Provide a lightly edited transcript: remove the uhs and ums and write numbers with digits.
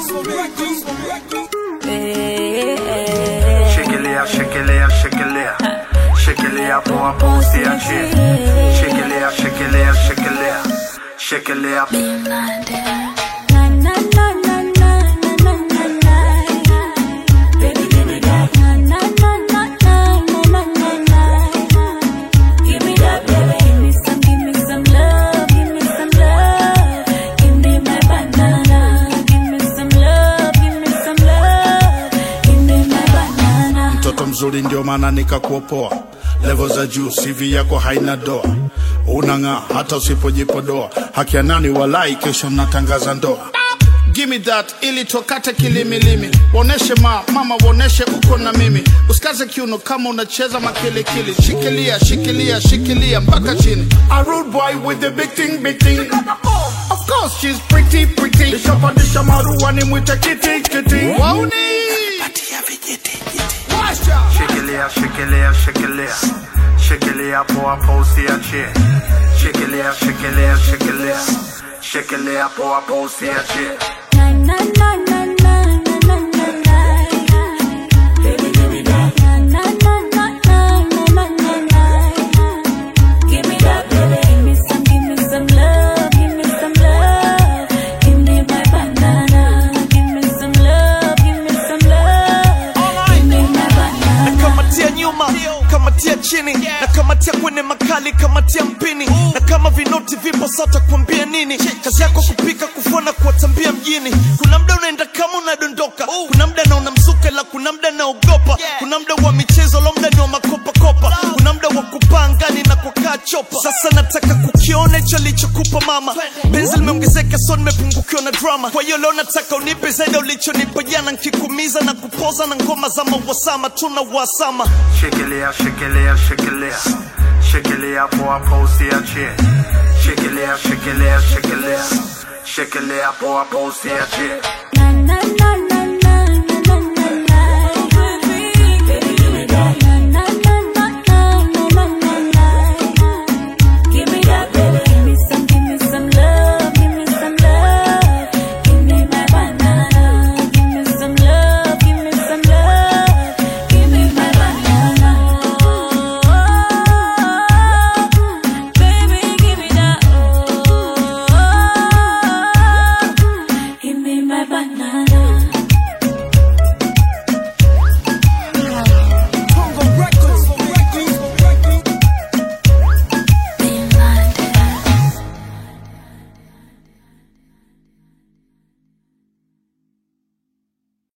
Shikilia, shikilia, shikilia. Shikilia poa poa usiachie. Shikilia, shikilia, shikilia. Shikilia. Mzuri ndio maana nikakuopoa. Level za juu, CV yako haina doa. Unang'aa hata usipojipodoa. Haki ya nani walai kesho natangaza ndoa. Give me that ili tokate kilimilimi. Woneshe mama woneshe uko na mimi. Usikaze kiuno kama unacheza makilikili. Shikilia, shikilia, shikilia mpaka chini. A rude boy with the big thing, big thing. Of course she's pretty, pretty. Nishapandisha marua ni mwite kiti, kiti. Wauni patia vijiti. Shikilia, shikilia, shikilia. Shikilia poa poa usiachie. Shikilia, shikilia, shikilia. Shikilia poa poa usiachie. Baby, give me that. Give me that, baby. Give me some love. Give me some love. Give me my banana. Give me some love. Give me some love. Give me my banana. Nakamatia nyuma, kamatia chini. Nakamatia kwenye makali, kamatia mpini. Na kama vinoti vipo sasa kuambia nini. Kazi yako kupika, kufona, kuwatambia mjini. Kuna mda unaenda kama unadondoka. Kuna mda na unamsuka la kuna mda na ogopa. Kuna mda wa michezo, lo mda ni wa makopa kopa. Kuna mda wa kupangani na kukaa chopa. Sasa nataka kukione hicho lichokupa mama. Benzi limeongezeka so nimepungukiwa na drama. Kwa hiyo leo nataka unipe zaidi ulichonipa jana. Nkikumiza na kupoza na ngoma za mawasama. Tuna wasama. Shikilia, shikilia, shikilia. Shikilia poa poa usiachie. Shikilia, shikilia, shikilia. Shikilia poa poa usiachie.